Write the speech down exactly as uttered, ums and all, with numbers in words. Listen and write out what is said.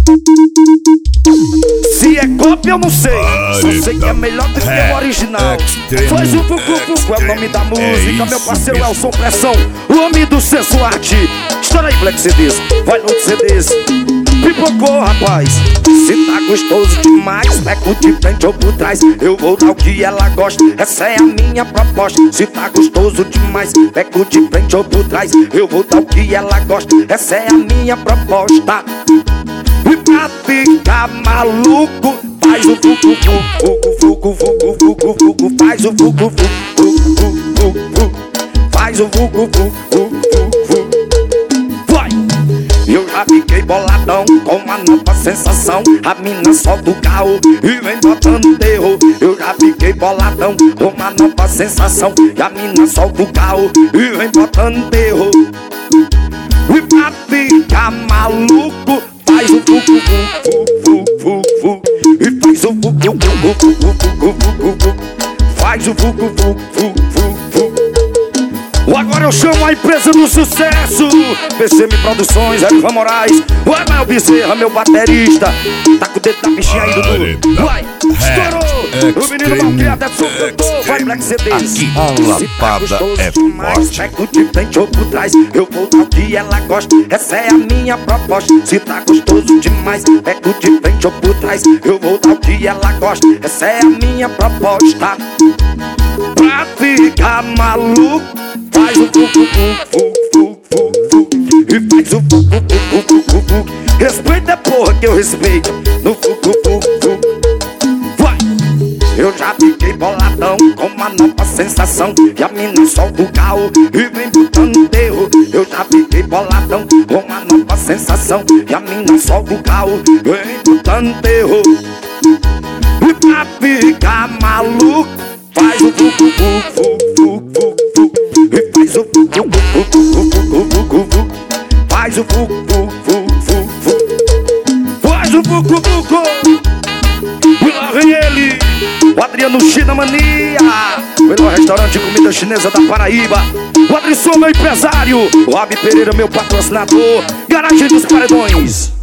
Se é cópia eu não sei, só sei que é melhor do que o original. Faz o Vucu-Vucu, é o nome da música. Meu parceiro Elson Pressão, o homem do senso arte. Estoura aí, Black C Ds, vai no C Ds. Pipocou, rapaz. Se tá gostoso demais, pego de frente ou por trás. Eu vou dar o que ela gosta, essa é a minha proposta. Se tá gostoso demais, pego de frente ou por trás. Eu vou dar o que ela gosta, essa é a minha proposta. E pra ficar maluco, faz o Vucu-Vucu, Vucu-Vucu, Vucu-Vucu, faz o Vucu-Vucu, Vucu-Vucu, faz o Vucu-Vucu. Vai! Eu já fiquei boladão com uma nova sensação. A mina solta o carro e vem botando terror. Eu já fiquei boladão com uma nova sensação. E a mina solta o carro e vem botando terror. E pra ficar maluco, faz o Vucu-Vucu, e faz o Vucu-Vucu, faz o Vucu-Vucu. Agora eu chamo a empresa do sucesso, P C M Produções, Erivan Moraes, o Emael Bezerra, meu baterista. Tá com o dedo da bichinha aí, Dudu. Vai, estourou. O menino malcriado é seu cantor, vai, Black C Ds. Aqui a lapada é forte. Pego de frente ou por trás, eu vou dar o que ela gosta, essa é a minha proposta. Se tá gostoso demais, pego de frente ou por trás, eu vou dar o que ela gosta, essa é a minha proposta. Pra ficar maluco, faz o Vucu-Vucu, e faz o Vucu-Vucu. Respeita, porra, que eu respeito no Vucu-Vucu. Vai! Eu já fiquei boladão com uma nova sensação. E a mina solta o carro e vem botando terror. Eu já fiquei boladão com uma nova sensação. E a mina solta o carro e vem botando terror. E pra ficar maluco, faz o Vucu-Vucu, e faz o Vucu-Vucu, faz o Vucu-Vucu, faz o Vucu-Vucu. E lá vem ele, o Adriano China Mania, melhor restaurante de comida chinesa da Paraíba. O Adriano, meu empresário, o Abi Pereira, meu patrocinador, Garagem dos Paredões.